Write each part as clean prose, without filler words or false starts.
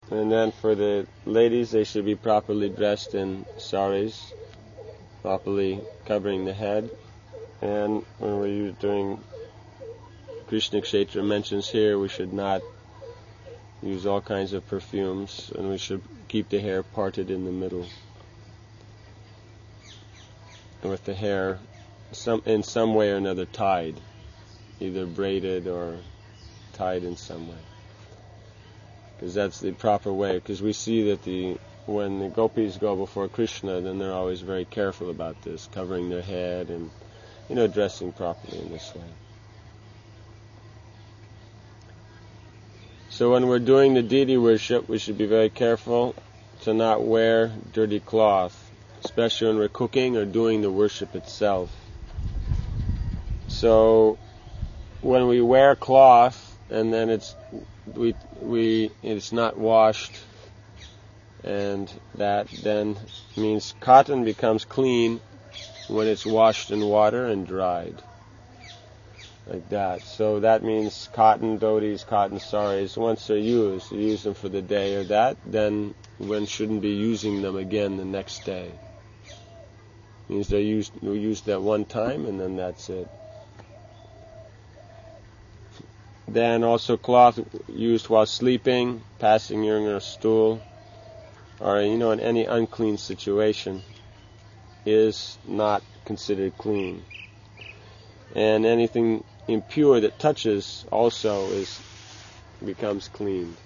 And then for the ladies, they should be properly dressed in saris, properly covering the head. And when we're doing Krishna Kshetra mentions here, we should not use all kinds of perfumes, and we should keep the hair parted in the middle, and with the hair in some way or another tied, either braided or tied in some way, because that's the proper way. Because we see that when the gopis go before Krishna, then they're always very careful about this, covering their head and dressing properly in this way. So when we're doing the deity worship, we should be very careful to not wear dirty cloth, especially when we're cooking or doing the worship itself. So when we wear cloth and then it's not washed, and that then means cotton becomes clean when it's washed in water and dried. Like that. So that means cotton dhotis, cotton saris, once they're used, you use them for the day or that, then one shouldn't be using them again the next day. Means we used that one time and then that's it. Then also cloth used while sleeping, passing urine or stool, or in any unclean situation is not considered clean. And anything impure that touches also becomes clean.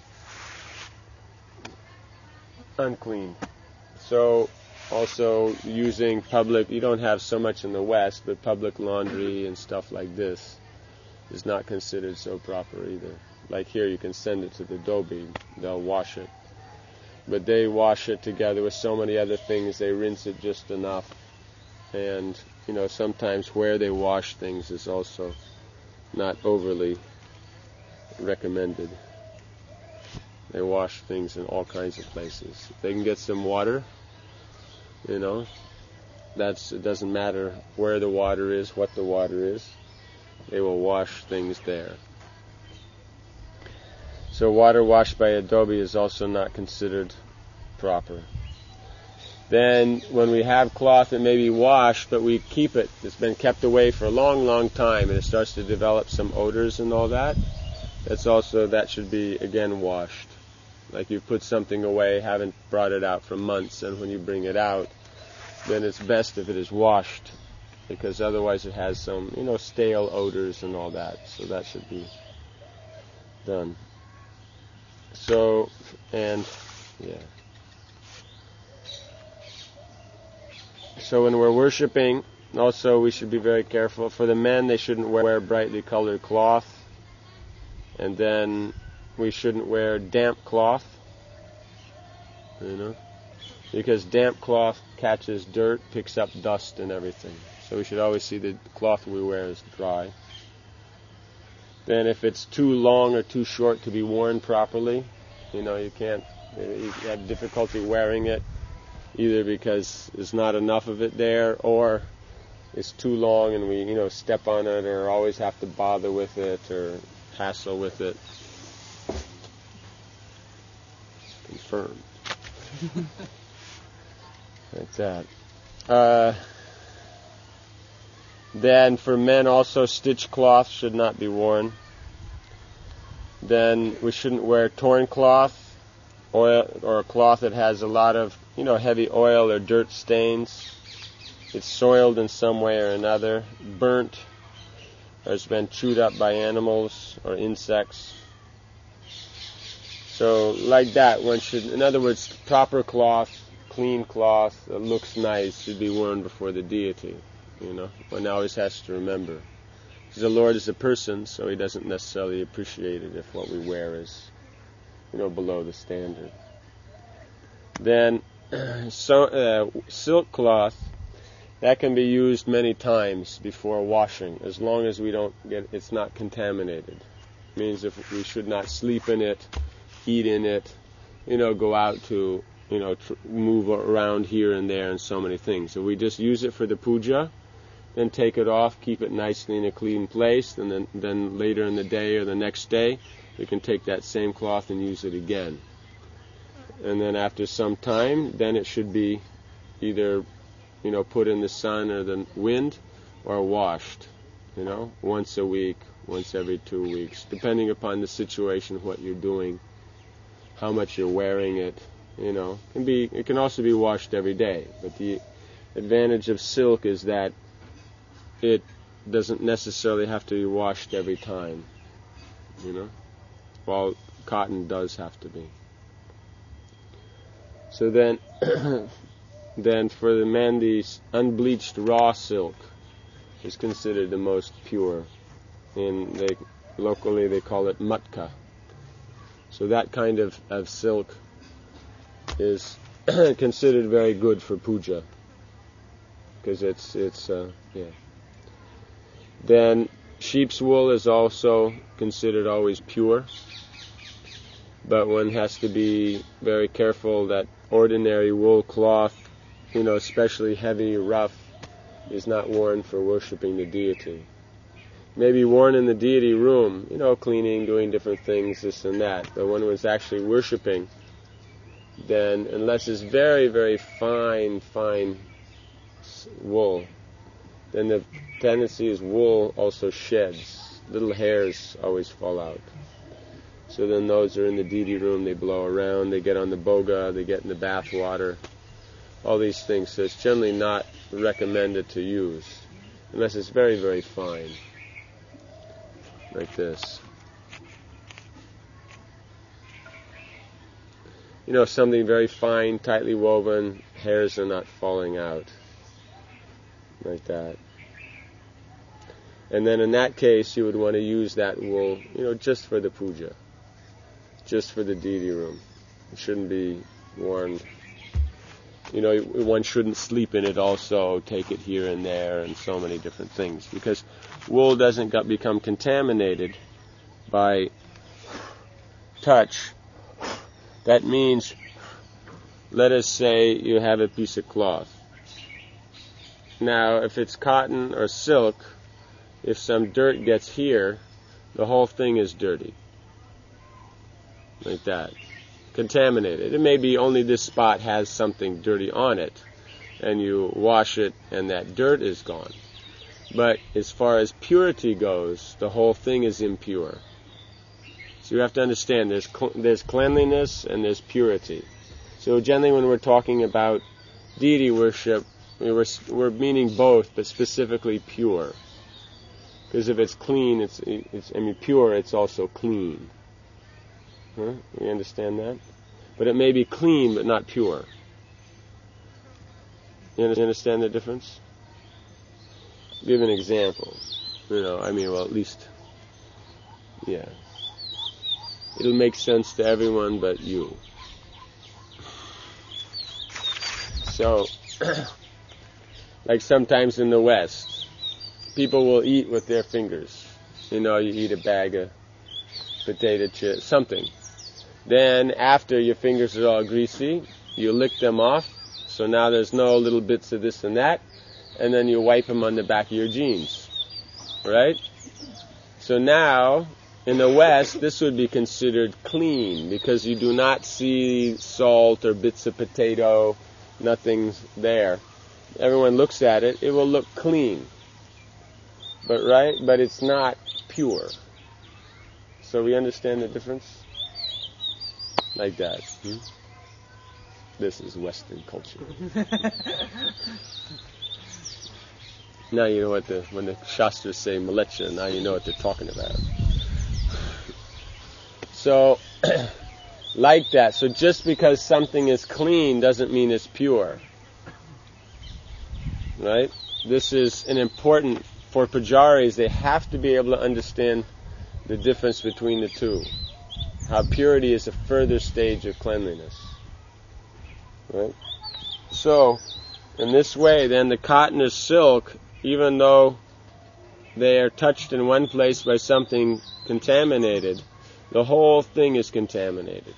Unclean. So also using public, you don't have so much in the West, but public laundry and stuff like this is not considered so proper either. Like here you can send it to the dhobi, they'll wash it. But they wash it together with so many other things, they rinse it just enough. And sometimes where they wash things is also not overly recommended. They wash things in all kinds of places. If they can get some water, it doesn't matter where the water is, what the water is, they will wash things there. So water washed by a dhobi is also not considered proper. Then when we have cloth that may be washed, but we keep it, it's been kept away for a long, long time, and it starts to develop some odors and all that, that should be again washed. Like you put something away, haven't brought it out for months, and when you bring it out, then it's best if it is washed, because otherwise it has some, stale odors and all that, so that should be done. So, So when we're worshiping, also we should be very careful. For the men, they shouldn't wear brightly colored cloth. And then we shouldn't wear damp cloth. Because damp cloth catches dirt, picks up dust and everything. So we should always see the cloth we wear is dry. Then if it's too long or too short to be worn properly, you have difficulty wearing it, either because there's not enough of it there, or it's too long and we, step on it or always have to bother with it or hassle with it. Confirmed. Like that. Then for men also, stitched cloth should not be worn. Then we shouldn't wear torn cloth, oil, or a cloth that has a lot of heavy oil or dirt stains. It's soiled in some way or another, burnt, or has been chewed up by animals or insects. So like that, one should, in other words, proper cloth, clean cloth that looks nice should be worn before the deity. One always has to remember. Because the Lord is a person, so he doesn't necessarily appreciate it if what we wear is, below the standard. Then silk cloth, that can be used many times before washing, as long as it's not contaminated. It means if we should not sleep in it, eat in it, go out to, move around here and there and so many things. So we just use it for the puja, then take it off, keep it nicely in a clean place, and then later in the day or the next day, we can take that same cloth and use it again. and then after some time, then it should be either, put in the sun or the wind, or washed, once a week, once every 2 weeks, depending upon the situation, what you're doing, how much you're wearing it. It can also be washed every day, but the advantage of silk is that it doesn't necessarily have to be washed every time, while cotton does have to be. So then, then for the men, the unbleached raw silk is considered the most pure. Locally they call it matka. So that kind of silk is considered very good for puja, because it's Then sheep's wool is also considered always pure, but one has to be very careful that ordinary wool cloth, especially heavy, rough, is not worn for worshipping the deity. May be worn in the deity room, cleaning, doing different things, this and that. But when one's actually worshipping, then unless it's very, very fine wool, then the tendency is wool also sheds. Little hairs always fall out. So then those are in the deity room, they blow around, they get on the boga, they get in the bath water, all these things. So it's generally not recommended to use, unless it's very, very fine, like this. Something very fine, tightly woven, hairs are not falling out, like that. And then in that case, you would want to use that wool, just for the puja, just for the deity room. It shouldn't be worn. One shouldn't sleep in it also, take it here and there, and so many different things. Because wool doesn't become contaminated by touch. That means, let us say you have a piece of cloth. Now, if it's cotton or silk, if some dirt gets here, the whole thing is dirty. Like that. Contaminated. It may be only this spot has something dirty on it, and you wash it and that dirt is gone. But as far as purity goes, the whole thing is impure. So you have to understand there's cleanliness and there's purity. So generally when we're talking about deity worship, we're meaning both, but specifically pure. Because if it's clean, pure, it's also clean. Huh? You understand that? But it may be clean, but not pure. You understand the difference? Give an example. At least, yeah. It'll make sense to everyone but you. So, like sometimes in the West, people will eat with their fingers. You eat a bag of potato chips, something. Then after your fingers are all greasy, you lick them off, so now there's no little bits of this and that, and then you wipe them on the back of your jeans. Right? So now, in the West, this would be considered clean, because you do not see salt or bits of potato, nothing's there. Everyone looks at it, it will look clean. But it's not pure. So we understand the difference? Like that. This is Western culture. Now you know when the Shastras say malecha, now you know what they're talking about. So, like that. So just because something is clean doesn't mean it's pure. Right? This is an important, for pujaris, they have to be able to understand the difference between the two. How purity is a further stage of cleanliness. Right? So, in this way, then the cotton or silk, even though they are touched in one place by something contaminated, the whole thing is contaminated.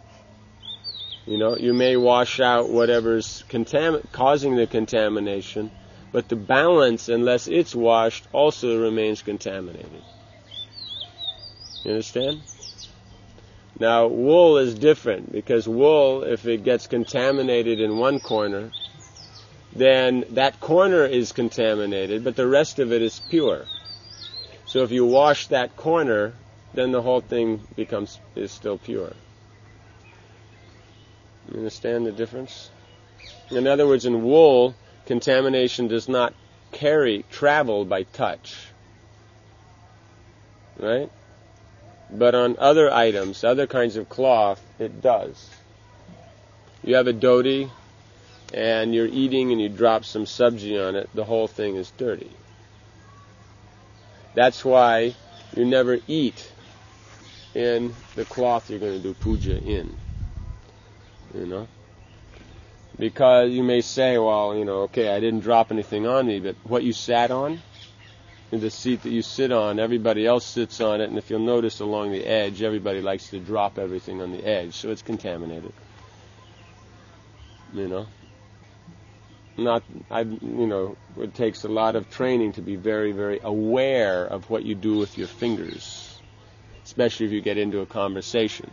You may wash out whatever's causing the contamination, but the balance, unless it's washed, also remains contaminated. You understand? Now, wool is different, because wool, if it gets contaminated in one corner, then that corner is contaminated, but the rest of it is pure. So if you wash that corner, then the whole thing is still pure. You understand the difference? In other words, in wool, contamination does not travel by touch. Right? But on other items, other kinds of cloth, it does. You have a dhoti, and you're eating and you drop some sabji on it, the whole thing is dirty. That's why you never eat in the cloth you're going to do puja in. You know? Because you may say, well, okay, I didn't drop anything on me, but what you sat on, in the seat that you sit on, everybody else sits on it, and if you'll notice along the edge, everybody likes to drop everything on the edge, so it's contaminated. It takes a lot of training to be very, very aware of what you do with your fingers, especially if you get into a conversation.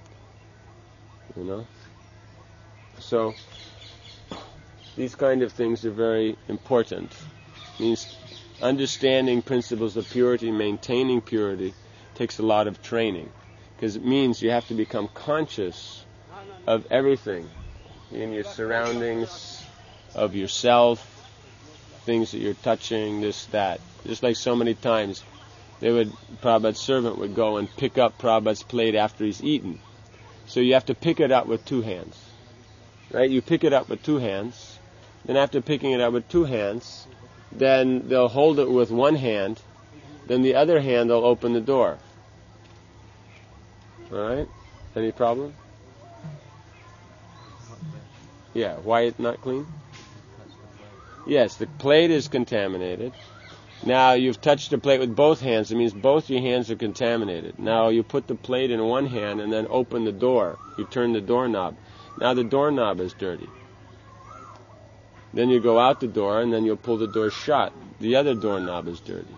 So, these kind of things are very important. Means understanding principles of purity, maintaining purity, takes a lot of training, because it means you have to become conscious of everything in your surroundings, of yourself, things that you're touching, this, that. Just like so many times, Prabhupada's servant would go and pick up Prabhupada's plate after he's eaten. So you have to pick it up with two hands. Right? You pick it up with two hands. Then after picking it up with two hands, then they'll hold it with one hand. Then the other hand, they'll open the door. Alright? Any problem? Yeah, why it's not clean? Yes, the plate is contaminated. Now you've touched the plate with both hands. It means both your hands are contaminated. Now you put the plate in one hand and then open the door. You turn the doorknob. Now the doorknob is dirty. Then you go out the door and then you'll pull the door shut. The other doorknob is dirty.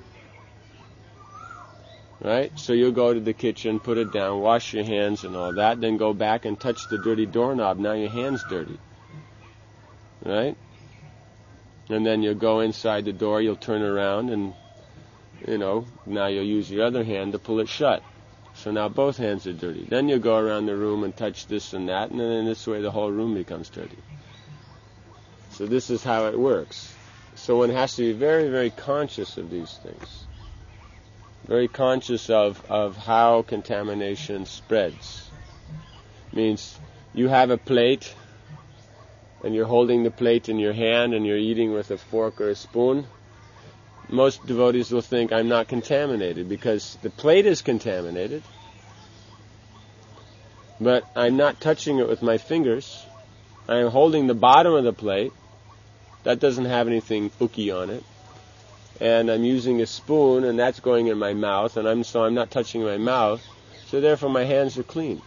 Right? So you'll go to the kitchen, put it down, wash your hands and all that, then go back and touch the dirty doorknob. Now your hand's dirty. Right? And then you'll go inside the door, you'll turn around and, now you'll use your other hand to pull it shut. So now both hands are dirty. Then you'll go around the room and touch this and that, and then in this way the whole room becomes dirty. So this is how it works. So one has to be very, very conscious of these things. Very conscious of how contamination spreads. Means you have a plate, and you're holding the plate in your hand, and you're eating with a fork or a spoon. Most devotees will think, I'm not contaminated, because the plate is contaminated, but I'm not touching it with my fingers. I'm holding the bottom of the plate. That doesn't have anything ooky on it. And I'm using a spoon, and that's going in my mouth, and I'm not touching my mouth, so therefore my hands are clean.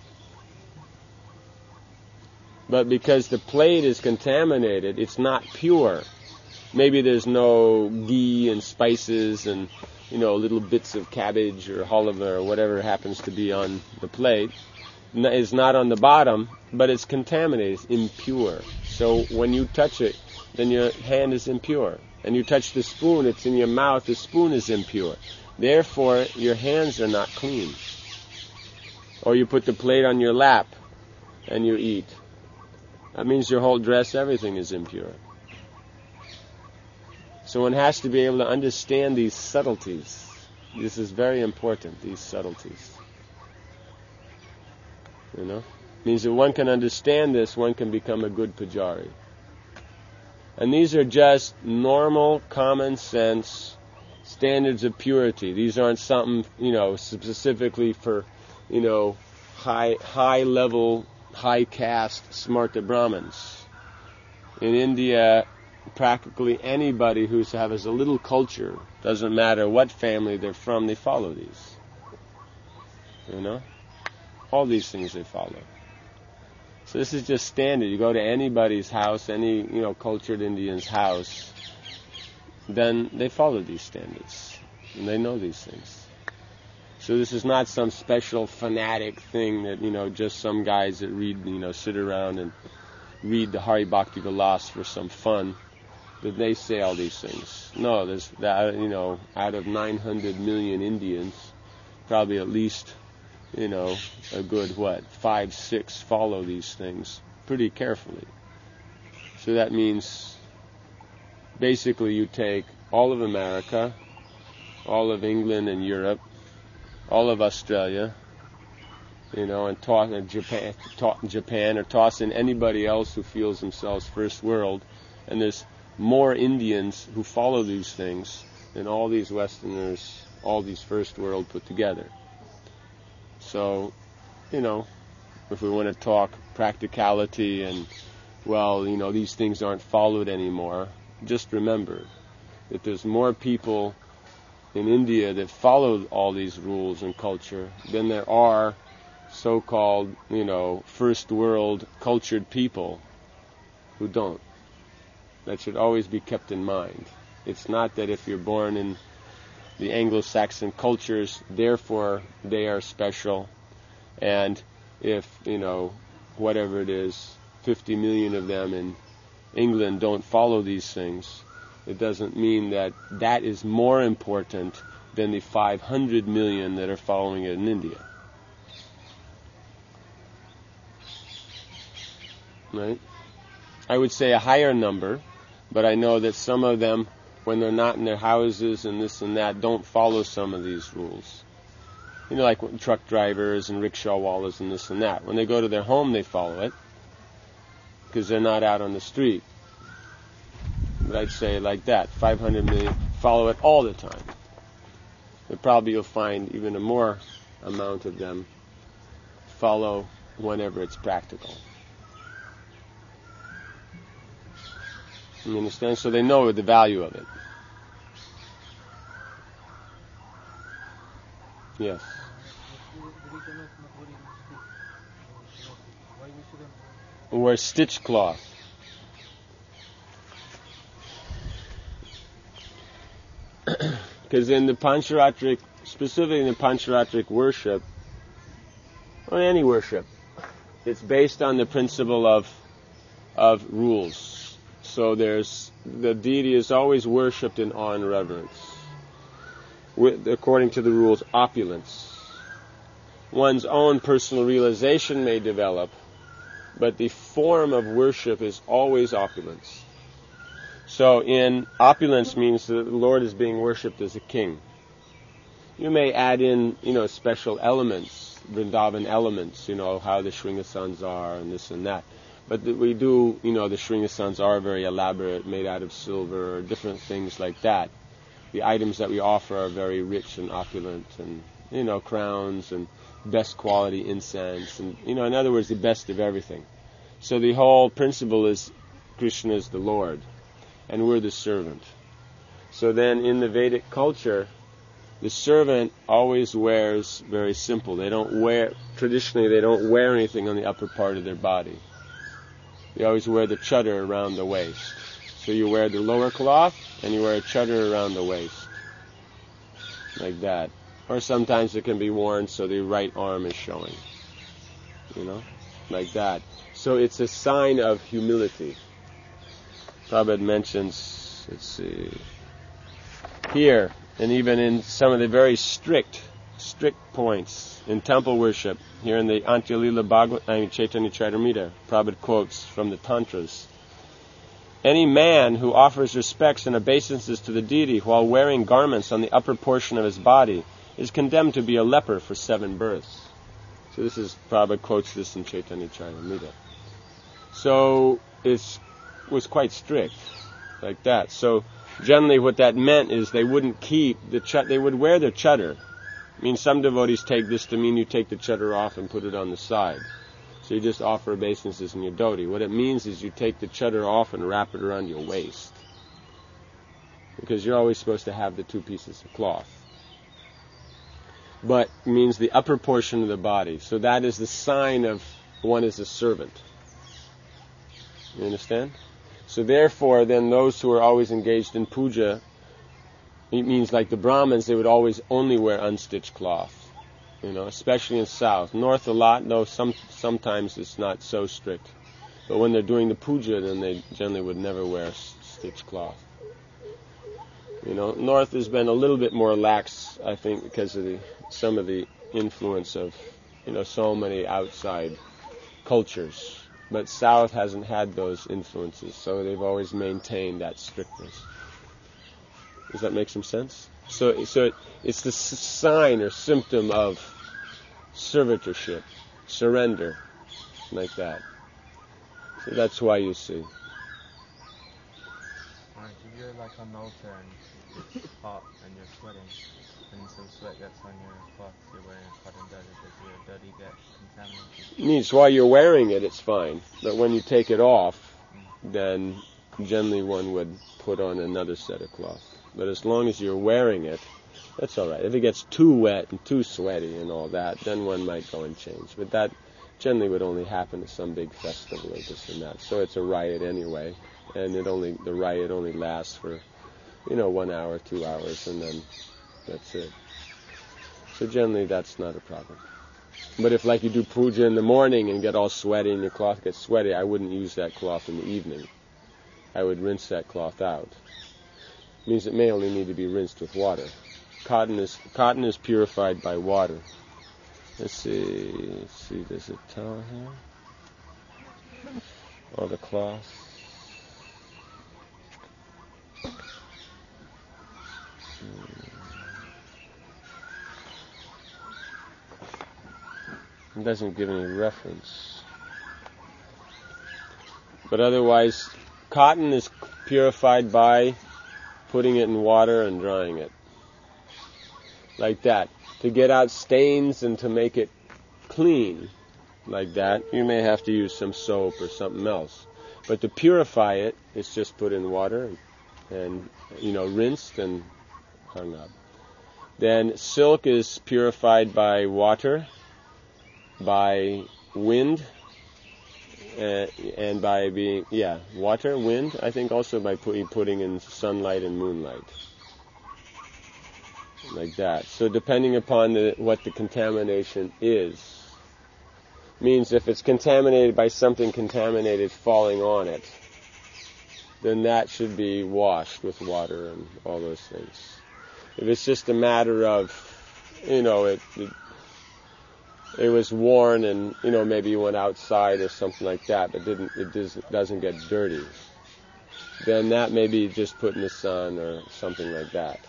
But because the plate is contaminated, it's not pure. Maybe there's no ghee and spices and, little bits of cabbage or halva or whatever happens to be on the plate. It's not on the bottom, but it's contaminated, it's impure. So when you touch it, then your hand is impure. And you touch the spoon, it's in your mouth, the spoon is impure. Therefore, your hands are not clean. Or you put the plate on your lap and you eat. That means your whole dress, everything is impure. So one has to be able to understand these subtleties. This is very important, these subtleties. Means that one can understand this, one can become a good pujari. And these are just normal, common sense standards of purity. These aren't something, specifically for, high level, high caste, smarta Brahmins. In India, practically anybody who has a little culture, doesn't matter what family they're from, they follow these. All these things they follow. So this is just standard. You go to anybody's house, any, cultured Indian's house, then they follow these standards. And they know these things. So this is not some special fanatic thing that, just some guys that read, sit around and read the Hari Bhakti Vilas for some fun, that they say all these things. No, there's that, out of 900 million Indians, probably at least, a good, 5, 6 follow these things pretty carefully. So that means basically you take all of America, all of England and Europe, all of Australia, and toss in Japan, or toss in anybody else who feels themselves first world, and there's more Indians who follow these things than all these Westerners, all these first world put together. So, if we want to talk practicality and, these things aren't followed anymore, just remember that there's more people in India that follow all these rules and culture than there are so-called, first world cultured people who don't. That should always be kept in mind. It's not that if you're born in the Anglo-Saxon cultures, therefore they are special, and if, whatever it is, 50 million of them in England don't follow these things, it doesn't mean that that is more important than the 500 million that are following it in India. Right? I would say a higher number, but I know that some of them, when they're not in their houses and this and that, don't follow some of these rules. Like truck drivers and rickshaw wallahs and this and that. When they go to their home, they follow it, because they're not out on the street. But I'd say like that, 500 million follow it all the time. But probably you'll find even a more amount of them follow whenever it's practical. You understand? So they know the value of it. Yes. Wear stitch cloth. Because in the Pancharatric, specifically in the Pancharatric worship, or any worship, it's based on the principle of rules. So the deity is always worshipped in awe and reverence, according to the rules, opulence. One's own personal realization may develop, but the form of worship is always opulence. So in opulence means that the Lord is being worshipped as a king. You may add in, special elements, Vrindavan elements, how the Shringasans are and this and that. But we do, the Shringasans are very elaborate, made out of silver, different things like that. The items that we offer are very rich and opulent, and, crowns and best quality incense, and, in other words, the best of everything. So the whole principle is Krishna is the Lord, and we're the servant. So then in the Vedic culture, the servant always wears very simple. Traditionally they don't wear anything on the upper part of their body. They always wear the chadar around the waist. So you wear the lower cloth, and you wear a chadar around the waist. Like that. Or sometimes it can be worn so the right arm is showing. Like that. So it's a sign of humility. Prabhupada mentions, let's see, here, and even in some of the very strict points in temple worship, here in the Antya-lila Chaitanya Charitamrita, Prabhupada quotes from the Tantras. Any man who offers respects and obeisances to the deity while wearing garments on the upper portion of his body is condemned to be a leper for 7 births. So this is, Prabhupada quotes this in Chaitanya Charitamrita. So it was quite strict, like that. So generally what that meant is they wouldn't keep they would wear their chadar. I mean, some devotees take this to mean you take the chadar off and put it on the side. So you just offer obeisances in your dhoti. What it means is you take the chadar off and wrap it around your waist, because you're always supposed to have the 2 pieces of cloth. But it means the upper portion of the body. So that is the sign of one is a servant. You understand? So therefore, then those who are always engaged in puja, it means like the Brahmins, they would always only wear unstitched cloth. especially in south. North a lot, though sometimes it's not so strict. But when they're doing the puja, then they generally would never wear stitched cloth. North has been a little bit more lax, I think, because of some of the influence of, so many outside cultures. But south hasn't had those influences, so they've always maintained that strictness. Does that make some sense? So it's the sign or symptom of servitorship, surrender, like that. So that's why you see. Alright, if you're like on the altar and it's hot and you're sweating and some sweat gets on your cloth, you're wearing a cotton duddy, does your duddy get contaminated? Means while you're wearing it, it's fine. But when you take it off, then generally one would put on another set of cloth. But as long as you're wearing it, that's all right. If it gets too wet and too sweaty and all that, then one might go and change. But that generally would only happen at some big festival or this and that. So it's a riot anyway, and the riot only lasts for 1 hour, 2 hours, and then that's it. So generally that's not a problem. But if like you do puja in the morning and get all sweaty and your cloth gets sweaty, I wouldn't use that cloth in the evening. I would rinse that cloth out. It means it may only need to be rinsed with water. Cotton is purified by water. Let's see, there's a towel here. Or the cloth. It doesn't give any reference. But otherwise, cotton is purified by putting it in water and drying it. Like that. To get out stains and to make it clean, like that, you may have to use some soap or something else. But to purify it, it's just put in water and rinsed and hung up. Then silk is purified by water, by wind, and by being, water, wind, I think also by putting in sunlight and moonlight. Like that. So depending upon what the contamination is, means if it's contaminated by something contaminated falling on it, then that should be washed with water and all those things. If it's just a matter of, it was worn and, maybe you went outside or something like that, but it doesn't get dirty, then that may be just put in the sun or something like that.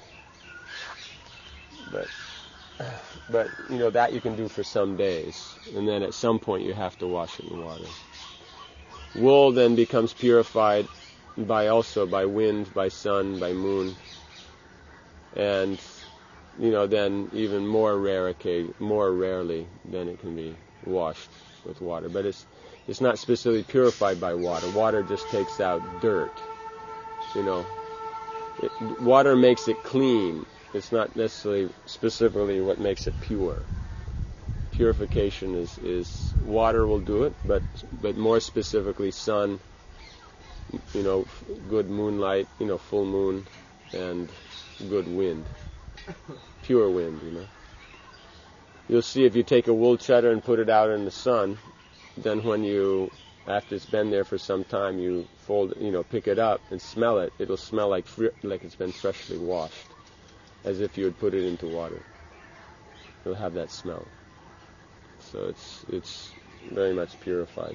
But that you can do for some days, and then at some point you have to wash it in water. Wool then becomes purified by wind, by sun, by moon, and then even more rarely than it can be washed with water. But it's not specifically purified by water. Water just takes out dirt. Water makes it clean. It's not necessarily specifically what makes it pure. Purification is water will do it, but more specifically sun, good moonlight, full moon, and good wind, pure wind, You'll see if you take a wool cheddar and put it out in the sun, then after it's been there for some time, you pick it up and smell it. It'll smell like it's been freshly washed, as if you had put it into water. It'll have that smell. So it's very much purified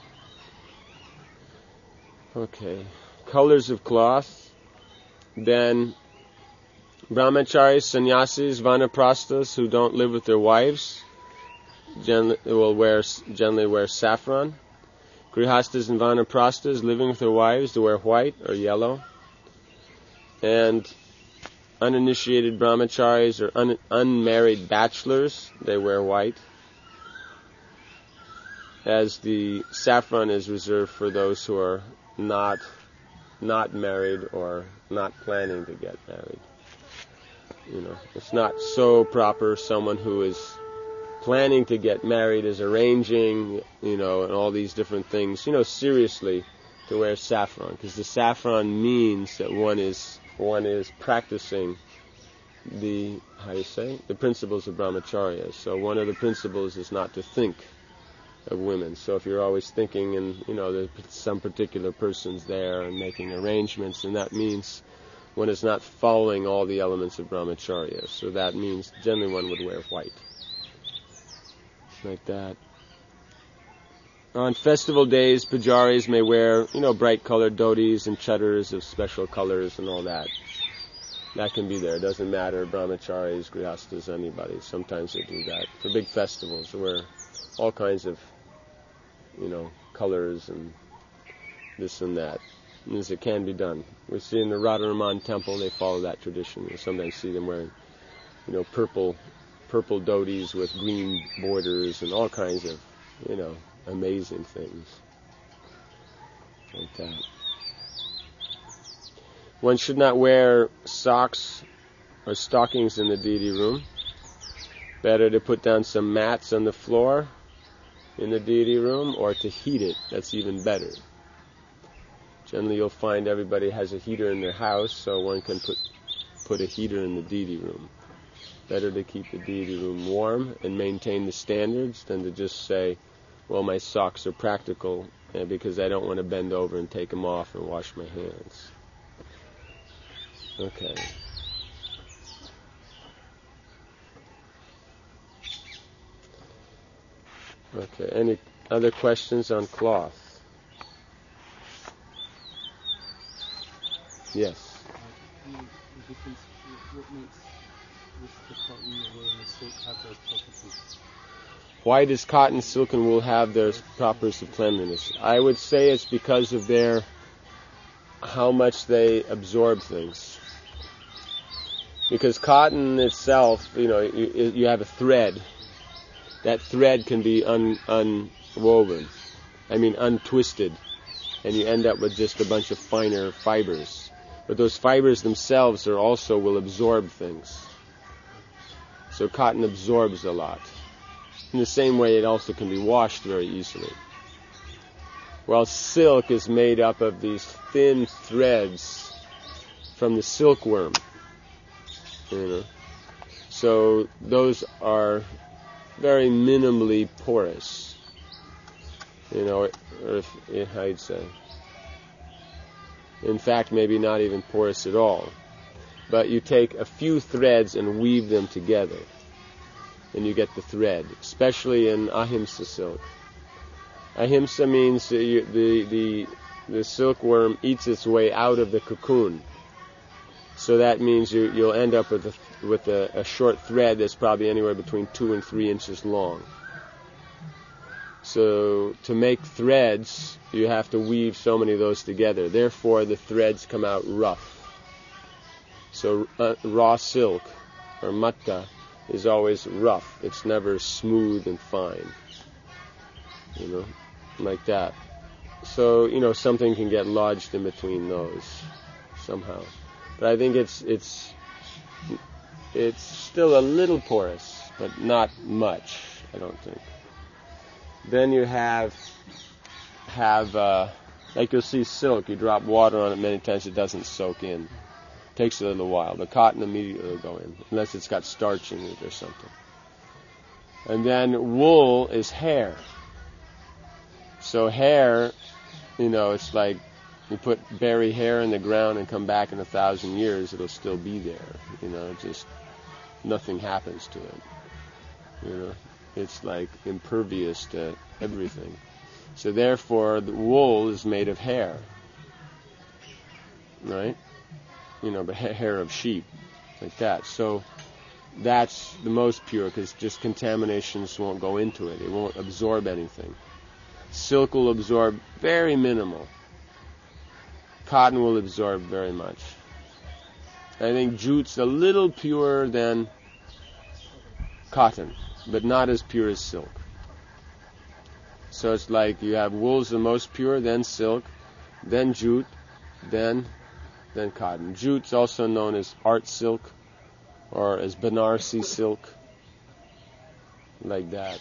by. Okay. Colors of cloth. Then brahmacharis, sannyasis, vanaprasthas who don't live with their wives generally wear saffron. Grihastas and vanaprasthas living with their wives to wear white or yellow. And uninitiated brahmacharis or unmarried bachelors, they wear white, as the saffron is reserved for those who are not married or not planning to get married. It's not so proper. Someone who is planning to get married is arranging, and all these different things, seriously, to wear saffron, because the saffron means that one is practicing the principles of brahmacharya. So one of the principles is not to think of women. So if you're always thinking, and there's some particular person's there and making arrangements, and that means one is not following all the elements of brahmacharya. So that means generally one would wear white, like that. On festival days, pujaris may wear, bright-colored dhotis and chatters of special colors and all that. That can be there. It doesn't matter, brahmacharis, grihastas, anybody. Sometimes they do that. For big festivals, they wear all kinds of, colors and this and that. As it can be done. We see in the Radharaman temple, they follow that tradition. You sometimes see them wearing, purple dhotis with green borders and all kinds of, amazing things like that. One should not wear socks or stockings in the deity room. Better to put down some mats on the floor in the deity room, or to heat it. That's even better. Generally you'll find everybody has a heater in their house, so one can put a heater in the deity room. Better to keep the deity room warm and maintain the standards than to just say, well, my socks are practical because I don't want to bend over and take them off and wash my hands. Okay. Okay, any other questions on cloth? Yes. The difference, what makes the cotton, the wool, and the silk have those properties? Why does cotton, silk, and wool have their properties of cleanliness? I would say it's because of how much they absorb things. Because cotton itself, you have a thread. That thread can be untwisted, and you end up with just a bunch of finer fibers. But those fibers themselves will absorb things. So cotton absorbs a lot. In the same way, it also can be washed very easily. While silk is made up of these thin threads from the silkworm. So those are very minimally porous. Or how you'd say. In fact, maybe not even porous at all. But you take a few threads and weave them together, and you get the thread, especially in ahimsa silk. Ahimsa means the silkworm eats its way out of the cocoon. So that means you'll end up with a short thread that's probably anywhere between 2 and 3 inches long. So to make threads, you have to weave so many of those together. Therefore, the threads come out rough. So raw silk, or matta, is always rough. It's never smooth and fine. Like that. So, something can get lodged in between those somehow. But I think it's still a little porous, but not much, I don't think. Then you have like you'll see silk, you drop water on it many times, it doesn't soak in. It takes a little while. The cotton immediately will go in, unless it's got starch in it or something. And then wool is hair. So hair, it's like you bury hair in the ground and come back in 1,000 years, it'll still be there. Just nothing happens to it. It's like impervious to everything. So therefore, the wool is made of hair, right? But hair of sheep, like that. So that's the most pure, because just contaminations won't go into it. It won't absorb anything. Silk will absorb very minimal. Cotton will absorb very much. I think jute's a little purer than cotton, but not as pure as silk. So it's like you have wool's the most pure, then silk, then jute, then cotton. Jute's also known as art silk, or as Banarsi silk, like that.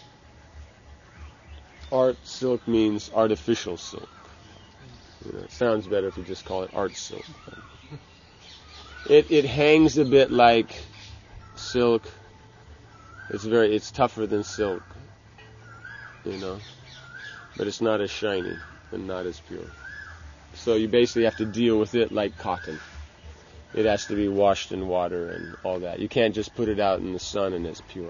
Art silk means artificial silk. It sounds better if you just call it art silk. It hangs a bit like silk. It's tougher than silk, but it's not as shiny and not as pure. So you basically have to deal with it like cotton. It has to be washed in water and all that. You can't just put it out in the sun and it's pure.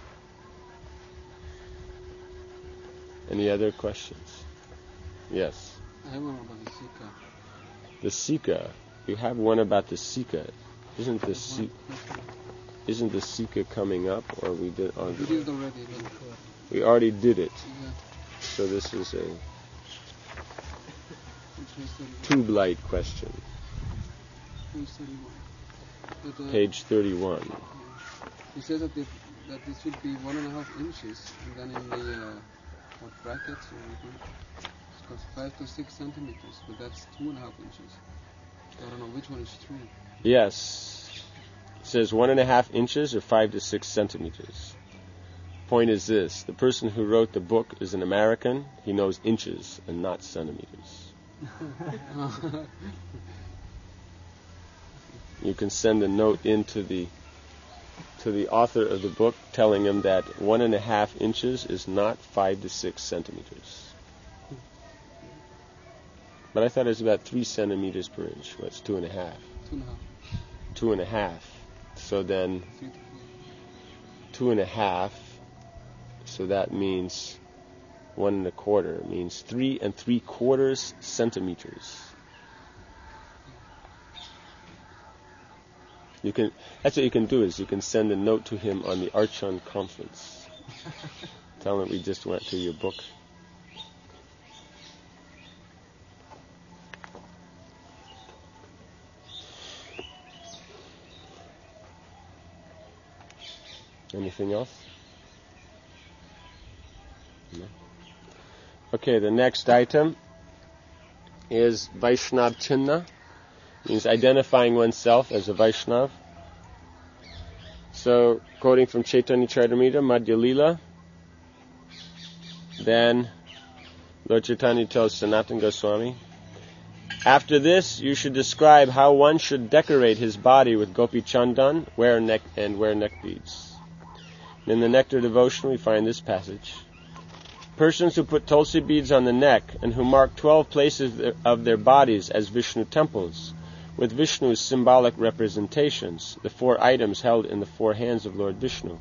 Any other questions? Yes. I have one about the Sika. The Sika. You have one about the Sika. Isn't the Sika coming up, or we did? Oh, We did it already. we already did it. Yeah. So this is a Which was tube light question. Page 31. But, Page 31. He says that this should be 1.5 inches, and then in the brackets or anything, it's got 5 to 6 centimeters, but that's 2.5 inches. So I don't know which one is true. Yes. It says 1.5 inches or 5 to 6 centimeters. Point is this: the person who wrote the book is an American. He knows inches and not centimeters. You can send a note into the author of the book telling him that 1.5 inches is not 5 to 6 centimeters. But I thought it was about 3 centimeters per inch. Well, it's 2.5. 2.5. 2.5. So then 3 to 4. 2.5. So that means 1.25 means 3 3/4 centimeters. That's what you can do, is you can send a note to him on the Archon conference. Tell him we just went to your book. Anything else? No. Okay, the next item is Vaishnav Chinna. Means identifying oneself as a Vaishnav. So, quoting from Chaitanya Charitamrita, Madhya Lila, then Lord Chaitanya tells Sanatana Goswami, after this, you should describe how one should decorate his body with gopi chandan, wear neck beads. In the Nectar Devotion, we find this passage. Persons who put tulsi beads on the neck and who mark 12 places of their bodies as Vishnu temples, with Vishnu's symbolic representations, the 4 items held in the 4 hands of Lord Vishnu.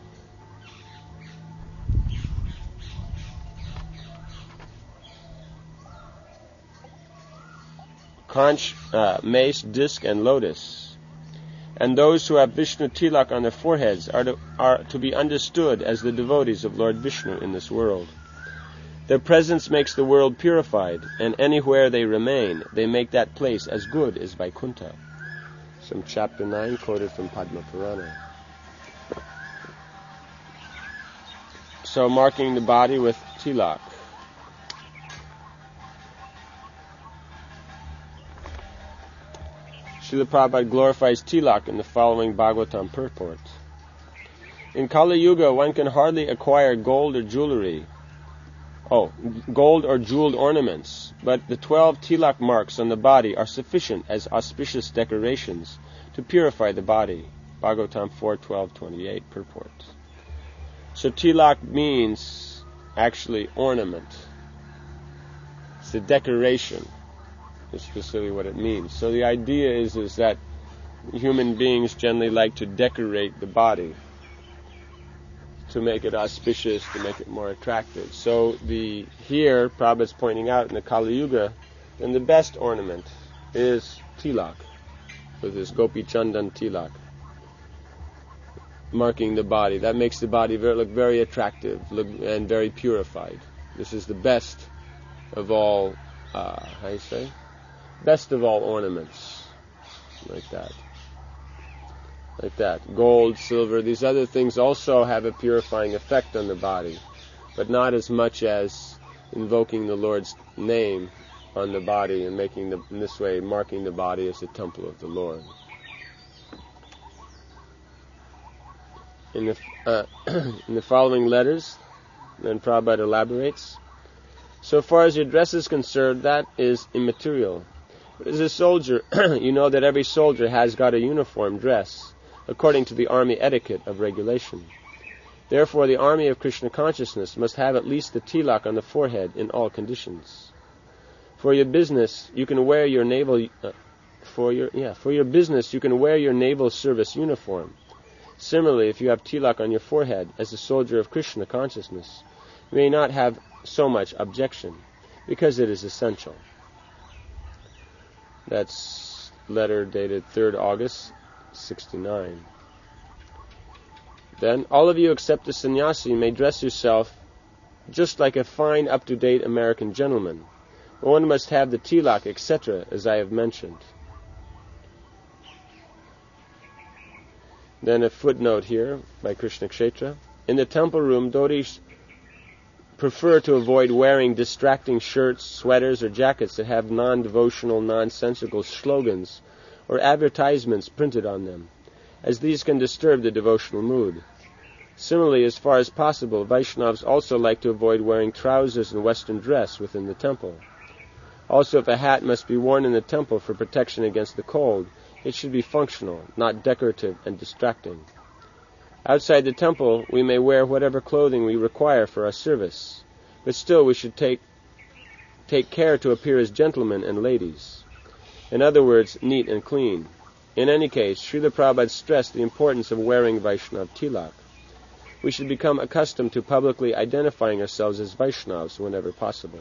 Conch, mace, disc, and lotus. And those who have Vishnu tilak on their foreheads are to be understood as the devotees of Lord Vishnu in this world. Their presence makes the world purified, and anywhere they remain, they make that place as good as Vaikuntha. From chapter 9, quoted from Padma Purana. So, marking the body with tilak. Srila Prabhupada glorifies tilak in the following Bhagavatam purport. In Kali Yuga, one can hardly acquire gold or jeweled ornaments, but the 12 tilak marks on the body are sufficient as auspicious decorations to purify the body. Bhagavatam 4:12-28 purport. So tilak means actually ornament. It's a decoration. That's specifically what it means. So the idea is that human beings generally like to decorate the body to make it auspicious, to make it more attractive. So here, Prabhupada's pointing out in the Kali Yuga, then the best ornament is tilak, with this gopi chandan tilak, marking the body. That makes the body look very attractive and very purified. This is the best of all, best of all ornaments, like that. Like that. Gold, silver, these other things also have a purifying effect on the body, but not as much as invoking the Lord's name on the body and in this way marking the body as the temple of the Lord. In the following letters, then Prabhupada elaborates. So far as your dress is concerned, that is immaterial. But as a soldier, you know that every soldier has got a uniform dress, according to the army etiquette of regulation. Therefore, the army of Krishna consciousness must have at least the tilak on the forehead in all conditions. For your business, you can wear your naval service uniform. Similarly, if you have tilak on your forehead as a soldier of Krishna consciousness, you may not have so much objection, because it is essential. That's letter dated 3rd August, 69. Then, all of you except the sannyasi may dress yourself just like a fine, up-to-date American gentleman. But one must have the tilak, etc., as I have mentioned. Then a footnote here by Krishna Kshetra. In the temple room, devotees prefer to avoid wearing distracting shirts, sweaters, or jackets that have non-devotional, nonsensical slogans or advertisements printed on them, as these can disturb the devotional mood. Similarly, as far as possible, Vaishnavas also like to avoid wearing trousers and Western dress within the temple. Also, if a hat must be worn in the temple for protection against the cold, it should be functional, not decorative and distracting. Outside the temple, we may wear whatever clothing we require for our service, but still we should take care to appear as gentlemen and ladies. In other words, neat and clean. In any case, Srila Prabhupada stressed the importance of wearing Vaishnava tilak. We should become accustomed to publicly identifying ourselves as Vaishnavas whenever possible.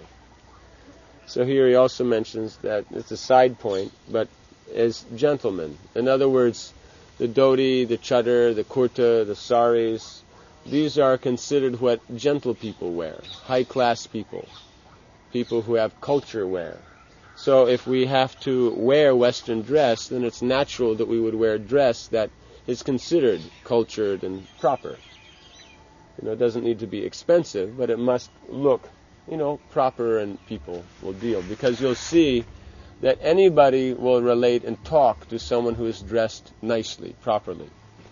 So here he also mentions that it's a side point, but as gentlemen. In other words, the dhoti, the chadar, the kurta, the saris, these are considered what gentle people wear, high-class people, people who have culture wear. So if we have to wear Western dress, then it's natural that we would wear dress that is considered cultured and proper. It doesn't need to be expensive, but it must look, proper, and people will deal. Because you'll see that anybody will relate and talk to someone who is dressed nicely, properly.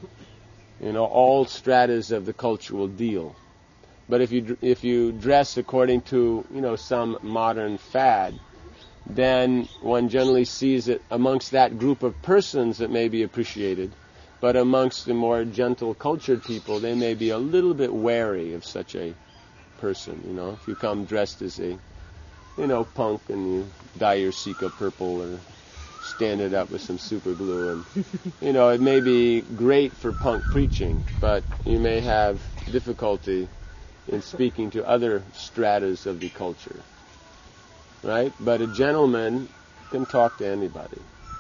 All stratas of the culture will deal. But if you dress according to, some modern fad, then one generally sees it amongst that group of persons that may be appreciated, but amongst the more gentle, cultured people, they may be a little bit wary of such a person. If you come dressed as a punk and you dye your Sika purple or stand it up with some super glue, and it may be great for punk preaching, but you may have difficulty in speaking to other stratas of the culture, right? But a gentleman can talk to anybody,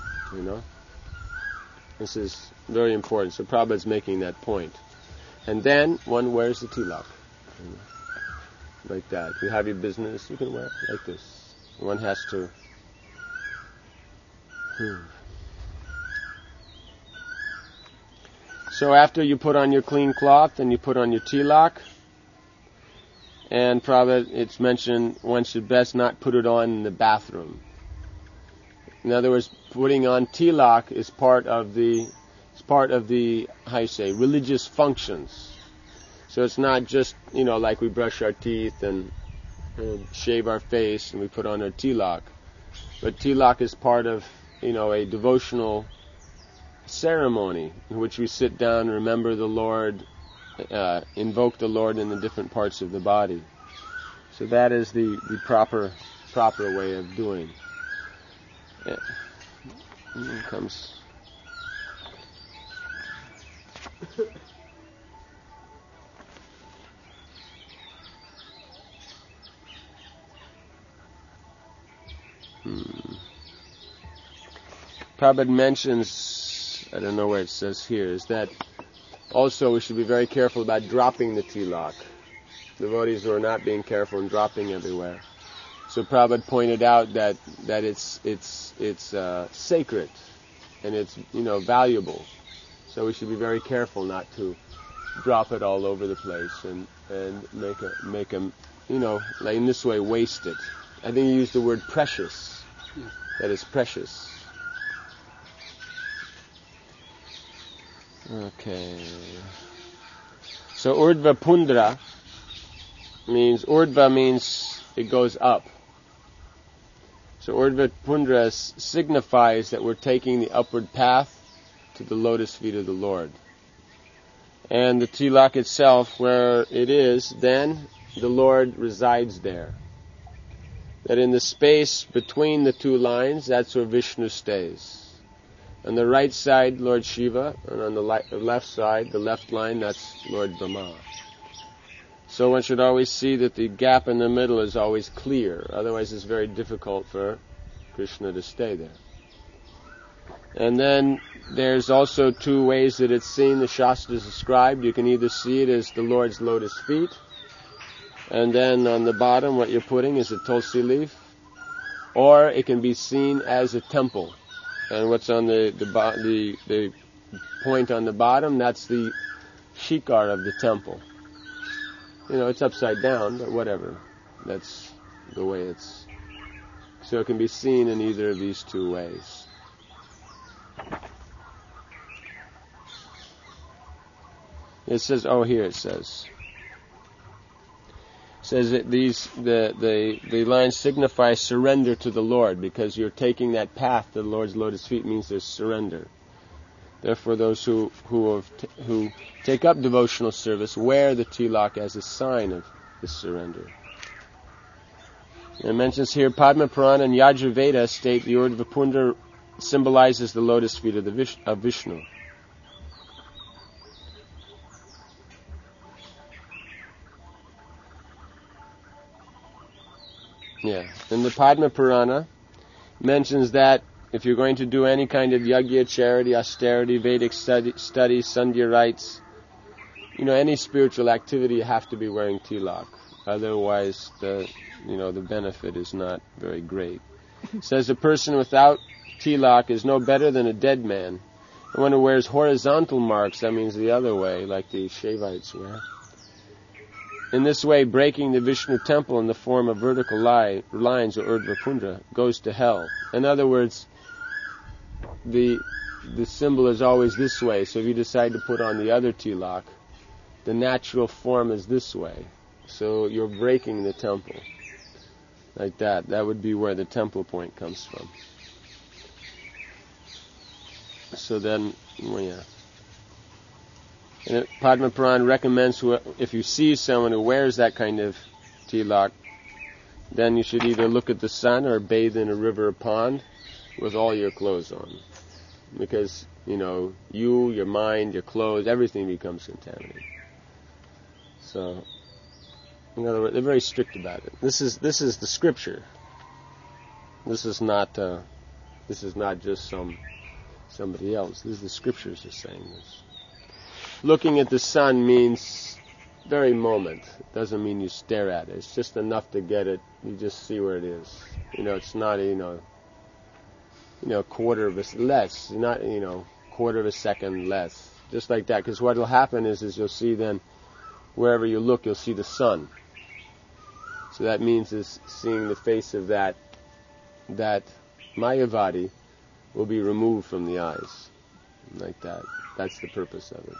This is very important. So Prabhupada's making that point. And then one wears the tilak. Like that. If you have your business, you can wear it like this. One has to. So after you put on your clean cloth, then you put on your tilak. And Prabhupada, it's mentioned one should best not put it on in the bathroom. In other words, putting on tilak is part of the religious functions. So it's not just, like we brush our teeth and shave our face and we put on our tilak. But tilak is part of, a devotional ceremony in which we sit down and remember the Lord, invoke the Lord in the different parts of the body. So that is the proper way of doing. Here comes. Prabhupada mentions, I don't know where it says here, is that also we should be very careful about dropping the tilak. Devotees who are not being careful and dropping everywhere. So Prabhupada pointed out that it's sacred and it's valuable. So we should be very careful not to drop it all over the place and make them like in this way waste it. I think he used the word precious. That is precious. Okay. So Urdhva Pundra means it goes up. So Urdhva Pundra signifies that we're taking the upward path to the lotus feet of the Lord. And the tilak itself, where it is, then the Lord resides there. That in the space between the two lines, that's where Vishnu stays. On the right side, Lord Shiva, and on the left side, the left line, that's Lord Brahma. So one should always see that the gap in the middle is always clear. Otherwise it's very difficult for Krishna to stay there. And then there's also two ways that it's seen. The Shastras described. You can either see it as the Lord's lotus feet, and then on the bottom what you're putting is a tulsi leaf, or it can be seen as a temple. And what's on the point on the bottom, that's the shikar of the temple. You know, it's upside down, but whatever. That's the way it's... So it can be seen in either of these two ways. It says, here it says. It says that the lines signify surrender to the Lord, because you're taking that path to the Lord's lotus feet means there's surrender. Therefore, those who take up devotional service wear the tilak as a sign of this surrender. And it mentions here Padma Purana and Yajurveda state the Urdhva Punda symbolizes the lotus feet of Vishnu. Yeah, and the Padma Purana mentions that if you're going to do any kind of yajna, charity, austerity, Vedic study, sandhya rites, any spiritual activity, you have to be wearing tilak. Otherwise, the benefit is not very great. It says a person without tilak is no better than a dead man. And one who wears horizontal marks, that means the other way, like the Shaivites wear. In this way, breaking the Vishnu temple in the form of vertical lines or Urdhva Punda goes to hell. In other words, the symbol is always this way. So if you decide to put on the other tilak, the natural form is this way. So you're breaking the temple. Like that. That would be where the temple point comes from. So then, And Padma Purana recommends if you see someone who wears that kind of tilak, then you should either look at the sun or bathe in a river or pond with all your clothes on. Because, your mind, your clothes, everything becomes contaminated. So, in other words, they're very strict about it. This is the scripture. This is not just somebody else. This is the scriptures are saying this. Looking at the sun means very moment. It doesn't mean you stare at it. It's just enough to get it. You just see where it is. It's not a quarter of a less. Not quarter of a second less. Just like that. Because what will happen is you'll see then wherever you look, you'll see the sun. So that means is seeing the face of that Mayavadi will be removed from the eyes. Like that. That's the purpose of it.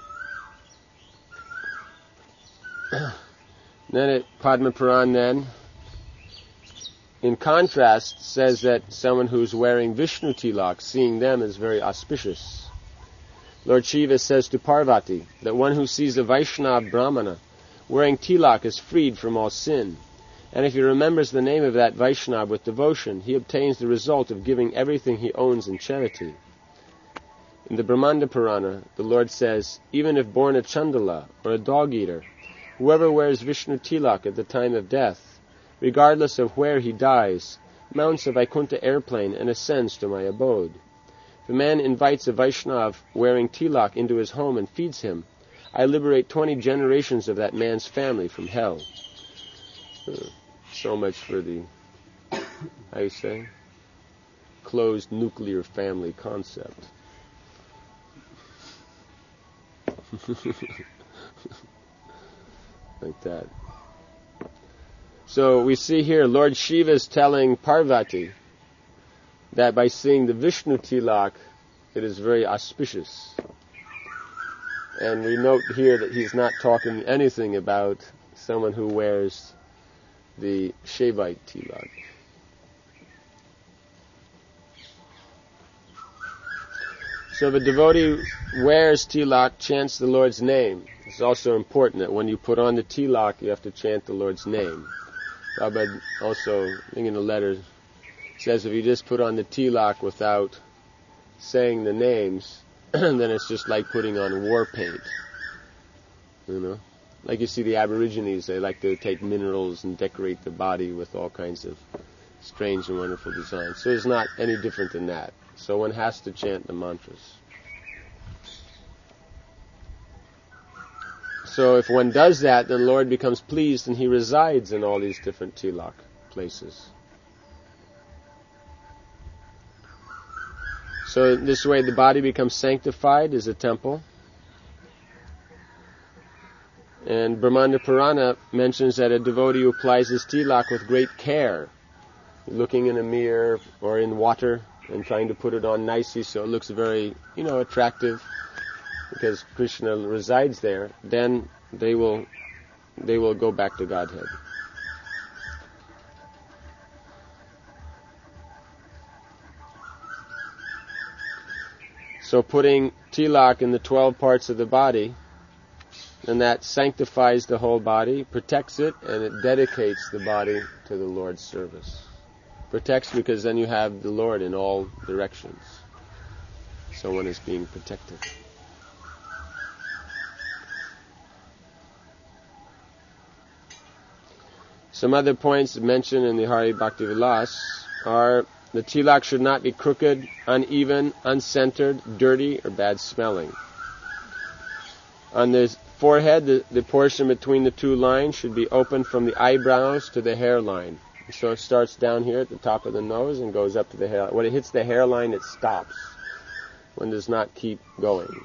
Then Padma Purana then, in contrast, says that someone who's wearing Vishnu tilak, seeing them is very auspicious. Lord Shiva says to Parvati that one who sees a Vaishnava Brahmana wearing tilak is freed from all sin. And if he remembers the name of that Vaishnava with devotion, he obtains the result of giving everything he owns in charity. In the Brahmanda Purana, the Lord says, even if born a Chandala or a dog-eater, whoever wears Vishnu tilak at the time of death, regardless of where he dies, mounts a Vaikuntha airplane and ascends to my abode. If a man invites a Vaishnava wearing tilak into his home and feeds him, I liberate 20 generations of that man's family from hell. So much for the, closed nuclear family concept. Like that. So we see here Lord Shiva is telling Parvati that by seeing the Vishnu tilak, it is very auspicious. And we note here that he's not talking anything about someone who wears the Shaivite tilak. So if a devotee wears tilak, chants the Lord's name. It's also important that when you put on the tilak, you have to chant the Lord's name. Prabhupada also, I think in a letter, says if you just put on the tilak without saying the names, then it's just like putting on war paint. You know? Like you see the Aborigines, they like to take minerals and decorate the body with all kinds of strange and wonderful designs. So it's not any different than that. So one has to chant the mantras. So if one does that, then the Lord becomes pleased and He resides in all these different tilak places. So this way the body becomes sanctified as a temple. And Brahmanda Purana mentions that a devotee who applies his tilak with great care, looking in a mirror or in water and trying to put it on nicely so it looks very, attractive, because Krishna resides there, then they will go back to Godhead. So putting tilak in the 12 parts of the body, and that sanctifies the whole body, protects it, and it dedicates the body to the Lord's service. Protects because then you have the Lord in all directions. So one is being protected. Some other points mentioned in the Hari Bhakti Vilas are the tilak should not be crooked, uneven, uncentered, dirty, or bad smelling. On the forehead, the portion between the two lines should be open from the eyebrows to the hairline. So it starts down here at the top of the nose and goes up to the hairline. When it hits the hairline, it stops. One does not keep going.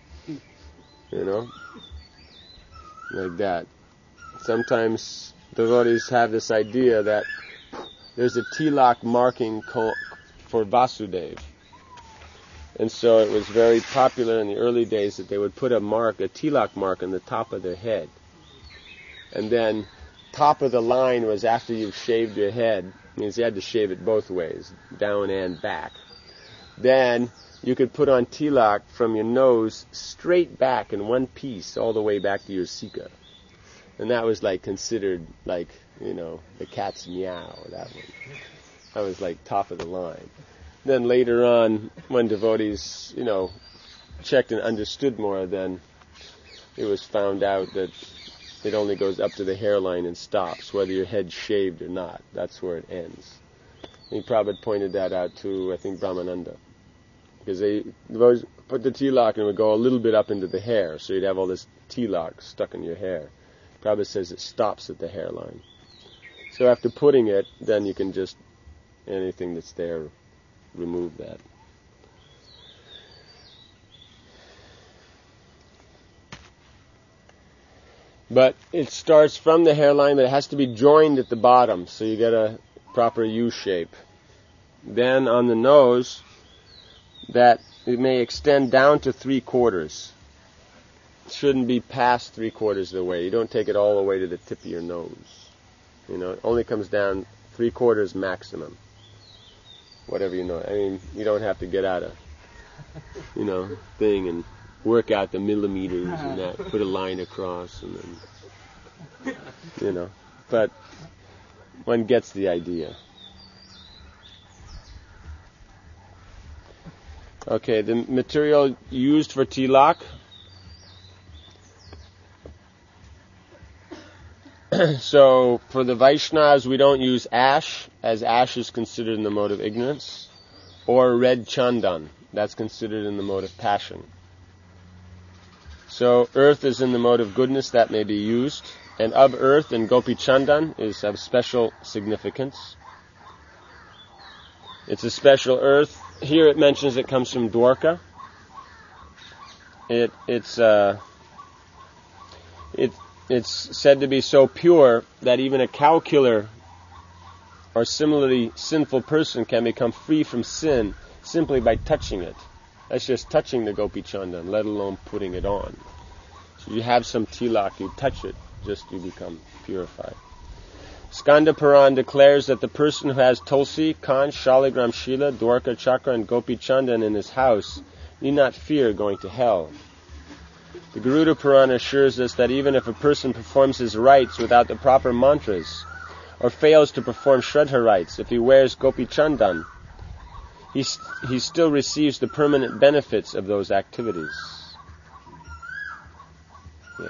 Like that. Sometimes devotees have this idea that there's a tilak marking for Vasudeva. And so it was very popular in the early days that they would put a tilak mark on the top of their head. And then top of the line was after you've shaved your head, means you had to shave it both ways, down and back. Then you could put on tilak from your nose straight back in one piece all the way back to your sika. And that was considered the cat's meow, that one. That was top of the line. Then later on, when devotees, checked and understood more, then it was found out that it only goes up to the hairline and stops, whether your head's shaved or not. That's where it ends. And Prabhupada pointed that out to, I think, Brahmananda. Because they put the tilak and it would go a little bit up into the hair, so you'd have all this tilak stuck in your hair. Prabhupada says it stops at the hairline. So after putting it, then you can just, anything that's there, remove that. But it starts from the hairline, but it has to be joined at the bottom, so you get a proper U shape. Then on the nose, that it may extend down to 3/4. It shouldn't be past 3/4 of the way. You don't take it all the way to the tip of your nose. It only comes down 3/4 maximum. Whatever you don't have to get out a, thing and work out the millimeters and that, put a line across and then, but one gets the idea. Okay, the material used for tilak. So for the Vaishnavas, we don't use ash, as ash is considered in the mode of ignorance, or red chandan, that's considered in the mode of passion. So earth is in the mode of goodness, that may be used, and of earth and gopi chandan is of special significance. It's a special earth. Here it mentions it comes from Dwarka. It's said to be so pure that even a cow killer or similarly sinful person can become free from sin simply by touching it. That's just touching the Gopi Chandan, let alone putting it on. So you have some tilak, you touch it, just you become purified. Skanda Puran declares that the person who has Tulsi, Kanch, Shaligram Shila, Dwarka Chakra, and Gopi Chandan in his house need not fear going to hell. The Garuda Purana assures us that even if a person performs his rites without the proper mantras, or fails to perform Shraddha rites, if he wears Gopi Chandan, he still receives the permanent benefits of those activities. Yeah.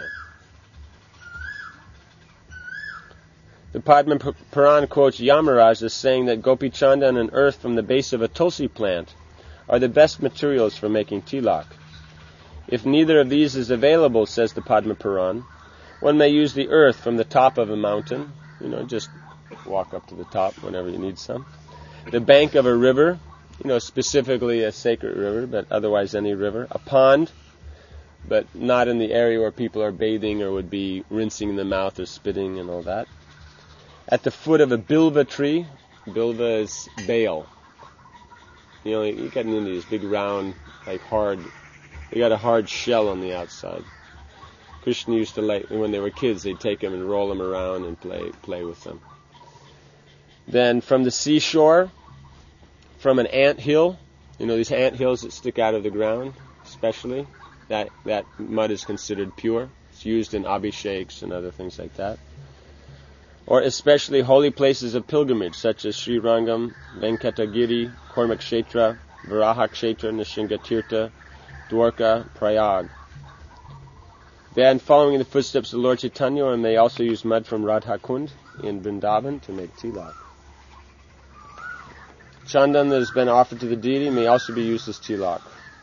The Padma Puran quotes Yamaraj as saying that Gopi Chandan and earth from the base of a tulsi plant are the best materials for making tilak. If neither of these is available, says the Padma Puran, one may use the earth from the top of a mountain, just walk up to the top whenever you need some. The bank of a river, specifically a sacred river, but otherwise any river. A pond, but not in the area where people are bathing or would be rinsing in the mouth or spitting and all that. At the foot of a bilva tree. Bilva is bael. You get into these big round, hard, they got a hard shell on the outside. Krishna used to when they were kids, they'd take them and roll them around and play with them. Then from the seashore, from an ant hill, these ant hills that stick out of the ground, especially, that mud is considered pure. It's used in abhisheks and other things like that. Or especially holy places of pilgrimage, such as Sri Rangam, Venkatagiri, Kormakshetra, Varahakshetra, Nishingatirtha, Dwarka, Prayag. Then, following in the footsteps of Lord Chaitanya, one may also use mud from Radha Kund in Vrindavan to make tilak. Chandan that has been offered to the deity may also be used as tilak.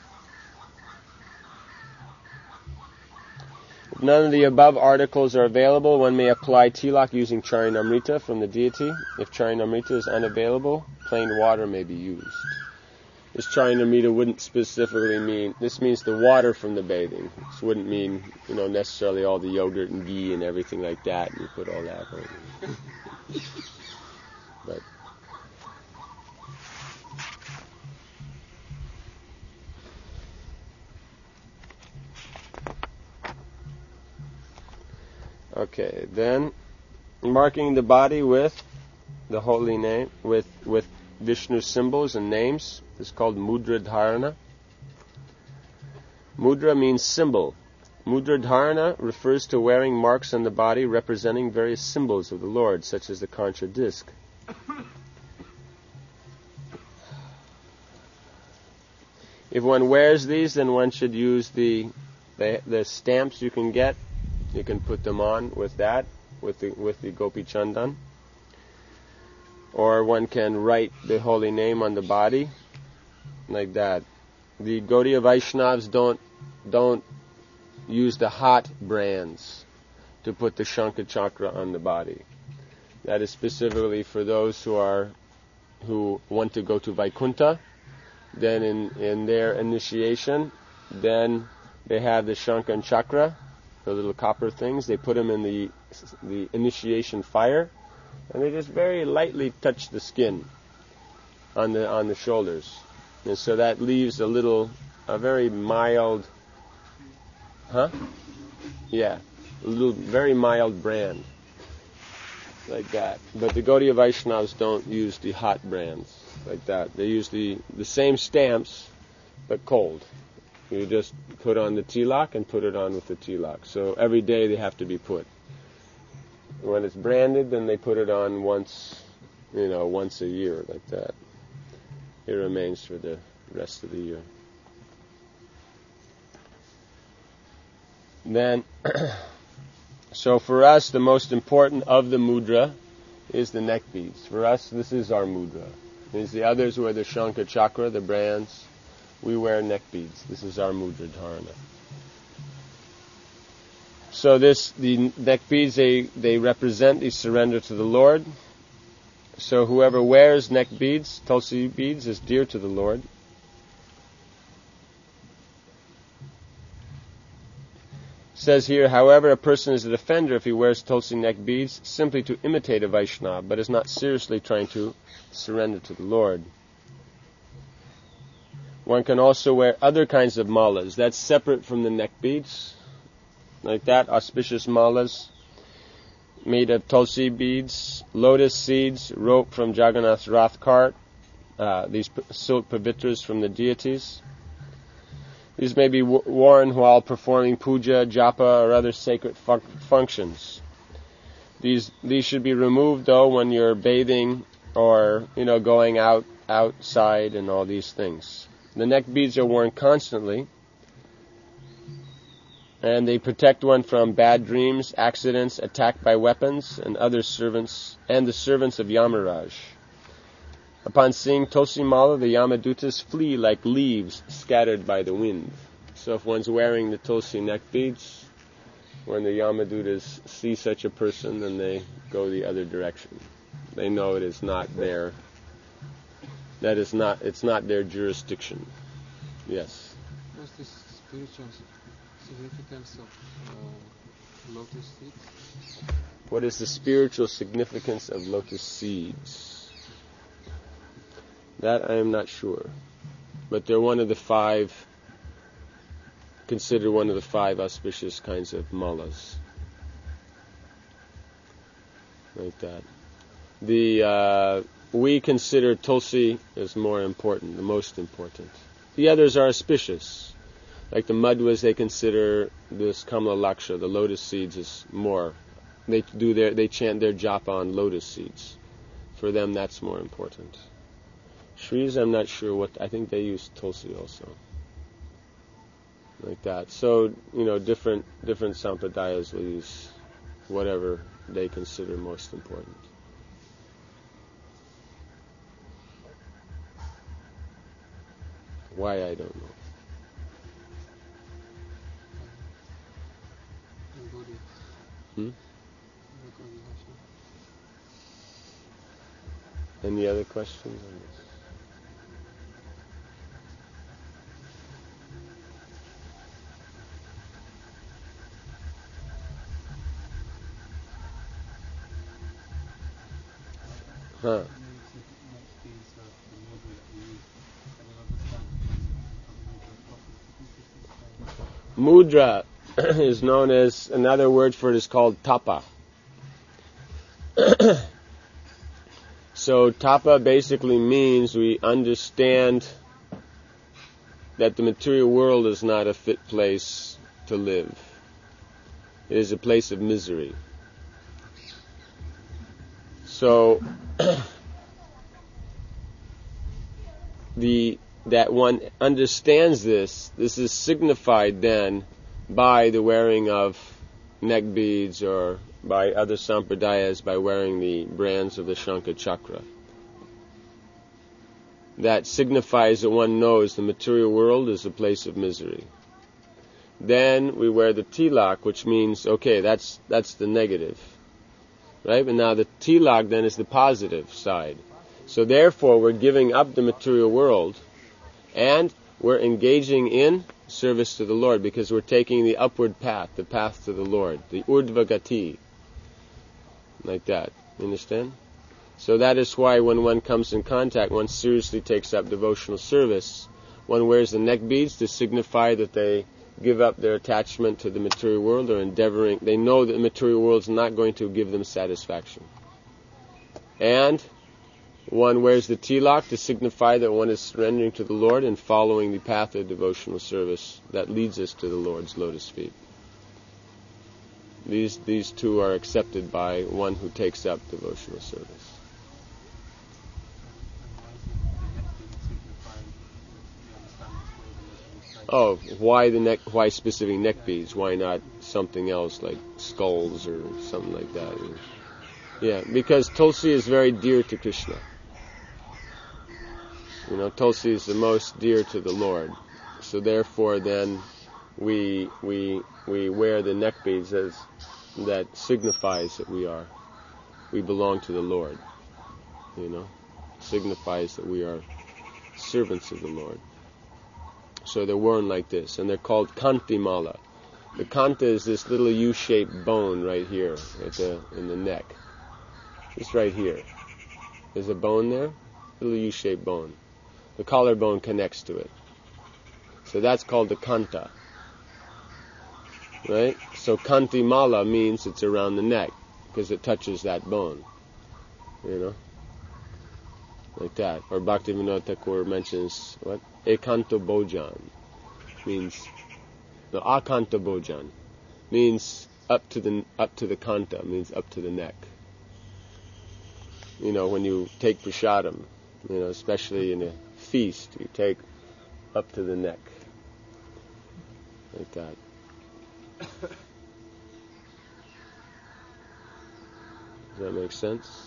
If none of the above articles are available, one may apply tilak using Charanamrita from the deity. If Charanamrita is unavailable, plain water may be used. This Charanamrita wouldn't specifically mean, this means the water from the bathing. This wouldn't mean, necessarily all the yogurt and ghee and everything like that, and you put all that on. But okay, then marking the body with the holy name, with Vishnu symbols and names is called Mudra Dharana. Mudra means symbol. Mudra Dharana refers to wearing marks on the body representing various symbols of the Lord, such as the concha disc. If one wears these, then one should use the stamps you can get. You can put them on with that, with the Gopi Chandan. Or one can write the holy name on the body, like that. The Gaudiya Vaishnavas don't use the hot brands to put the Shankha Chakra on the body. That is specifically for those who want to go to Vaikuntha. Then in their initiation, then they have the Shankha and Chakra, the little copper things. They put them in the initiation fire, and they just very lightly touch the skin on the shoulders, and so that leaves a very mild, very mild brand, like that. But the Gaudiya Vaishnavas don't use the hot brands like that. They use the same stamps, but cold. You just put on the tilak and put it on with the tilak. So every day they have to be put. When it's branded, then they put it on once a year, like that. It remains for the rest of the year. Then, so for us, the most important of the mudra is the neck beads. For us, this is our mudra. Means the others wear the Shankha Chakra, the brands. We wear neck beads. This is our mudra dharana. So the neck beads, they represent the surrender to the Lord. So whoever wears neck beads, tulsi beads, is dear to the Lord. It says here, however, a person is a defender if he wears tulsi neck beads simply to imitate a Vaishnava, but is not seriously trying to surrender to the Lord. One can also wear other kinds of malas. That's separate from the neck beads. Like that, auspicious malas made of tulsi beads, lotus seeds, rope from Jagannath's Rath cart, these silk pavitras from the deities. These may be worn while performing puja, japa, or other sacred functions. These should be removed though when you're bathing or going outside and all these things. The neck beads are worn constantly, and they protect one from bad dreams, accidents, attack by weapons, and the servants of Yamaraj. Upon seeing Tulsi Mala, the Yamadutas flee like leaves scattered by the wind. So if one's wearing the Tulsi neck beads, when the Yamadutas see such a person, then they go the other direction. They know it is not their, it's not their jurisdiction. Yes? What's the spiritual significance of lotus seeds? What is the spiritual significance of lotus seeds? That I am not sure. But they're considered one of the 5 auspicious kinds of malas. Like that. We consider Tulsi as more important, the most important. The others are auspicious. Like the Madhwas, they consider this Kamala Laksha, the lotus seeds, as more. They chant their japa on lotus seeds. For them, that's more important. Shris, I'm not sure what. I think they use Tulsi also. Like that. So, different sampradayas will use whatever they consider most important. Why, I don't know. Any other questions on this? Huh. Mudra is known as, another word for it is called tapa. So tapa basically means we understand that the material world is not a fit place to live. It is a place of misery. So that one understands this is signified then by the wearing of neck beads, or by other sampradayas by wearing the brands of the Shankha Chakra. That signifies that one knows the material world is a place of misery. Then we wear the tilak, which means, okay, that's the negative. Right? But now the tilak then is the positive side. So therefore we're giving up the material world and we're engaging in service to the Lord, because we're taking the upward path, the path to the Lord, the urdhvagati. Like that. You understand? So that is why when one comes in contact, one seriously takes up devotional service. One wears the neck beads to signify that they give up their attachment to the material world, or endeavoring, they know that the material world is not going to give them satisfaction. And one wears the tilak to signify that one is surrendering to the Lord and following the path of devotional service that leads us to the Lord's lotus feet. These two are accepted by one who takes up devotional service. Oh, why specific neck beads? Why not something else like skulls or something like that? Yeah, because Tulsi is very dear to Krishna. Tulsi is the most dear to the Lord. So therefore then we wear the neck beads as that signifies that we belong to the Lord. Signifies that we are servants of the Lord. So they're worn like this, and they're called kanti mala. The kanta is this little U-shaped bone right here in the neck. Just right here. There's a bone there, little U-shaped bone. The collarbone connects to it. So that's called the kanta. Right? So kanti mala means it's around the neck, because it touches that bone. Like that. Or Bhaktivinoda Thakur mentions, what? Ekanto bojan. means the akanta bhojan means up to the kanta, means up to the neck. When you take prasadam, especially in a feast, you take up to the neck, like that. Does that make sense?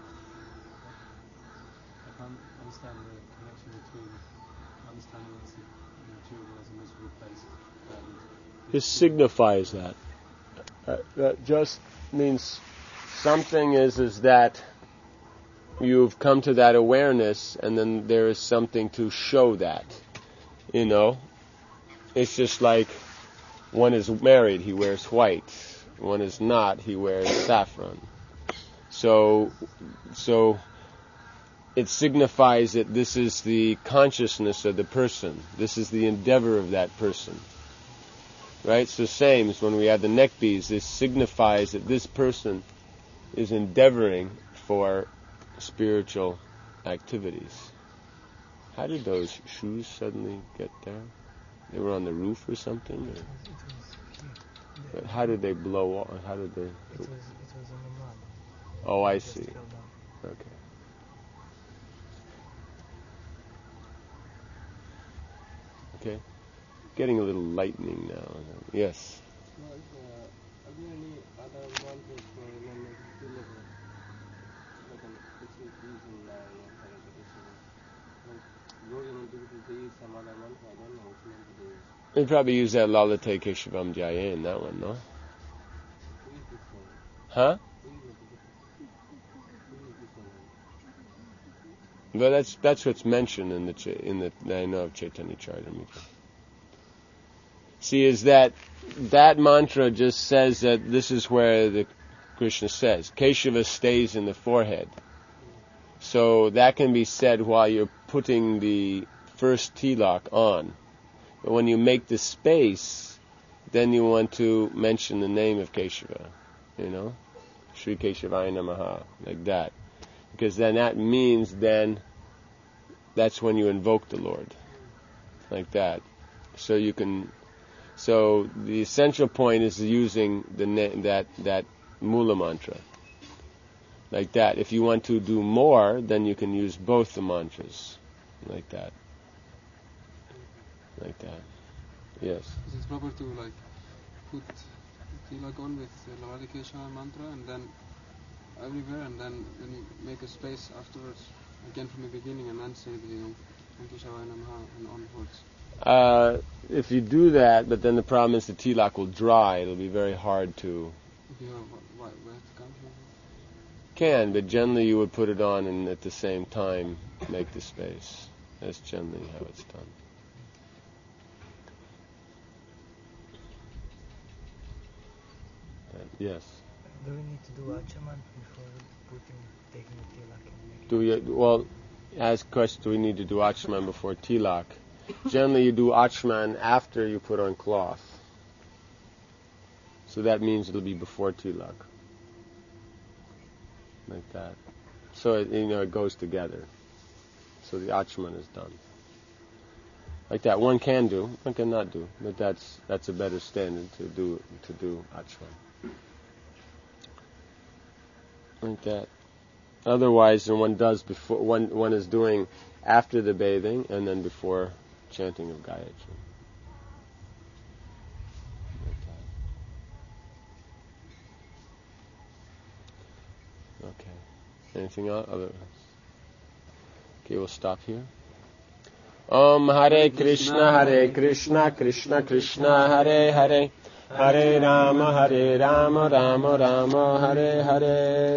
I can't understand the connection between understanding what's in Judaism as a miserable place and This signifies that. That just means something is that you've come to that awareness, and then there is something to show that. It's just like one is married, he wears white. One is not, he wears saffron. So it signifies that this is the consciousness of the person. This is the endeavor of that person. Right? So same as when we have the neck beads, this signifies that this person is endeavoring for spiritual activities. How did those shoes suddenly get there? They were on the roof or something? But how did they blow off? How did they... It was on the mud. Oh, I see. Okay. Okay. Getting a little lightning now. Yes. Are there any other mantras for remembering to deliver? Like which is using now in your current tradition? Like going into people, they use some other mantra. I don't know which mantra they use. They probably use that Lalate Keshavam Jayen, that one, no? Who is this one? Huh? Who is this one? But that's what's mentioned in the Nayana of Chaitanya Charitamrita. See, is that mantra just says that this is where the Krishna says Keshava stays in the forehead. So that can be said while you're putting the first tilak on. But when you make the space, then you want to mention the name of Keshava, Sri Keshavaya Namaha, like that. Because then that means that's when you invoke the Lord, like that. So the essential point is using that Mula mantra, like that. If you want to do more, then you can use both the mantras, like that. Like that. Yes. Is it proper to put tilak on with the Lalate Keshavan mantra and then everywhere, and then when you make a space afterwards, again from the beginning, and then say the Om Keshavaya Namaha and onwards? If you do that, but then the problem is the tilak will dry. It'll be very hard to... Where to come from? Can, but generally you would put it on and at the same time make the space. That's generally how it's done. Yes. Do we need to do Achaman before taking the tilak? Well, ask question, do we need to do Achman before tilak? Generally you do Achman after you put on cloth. So that means it'll be before tilak. Like that. So it goes together. So the Achman is done. Like that. One can do, one cannot do. But that's a better standard to do Achman. Like that. Otherwise, then one does before one is doing after the bathing and then before chanting of Gayatri. Like that. Okay. Anything else? Okay, we'll stop here. Om Hare Krishna, Krishna Krishna, Hare Hare, Hare Rama, Rama Rama, Hare Hare.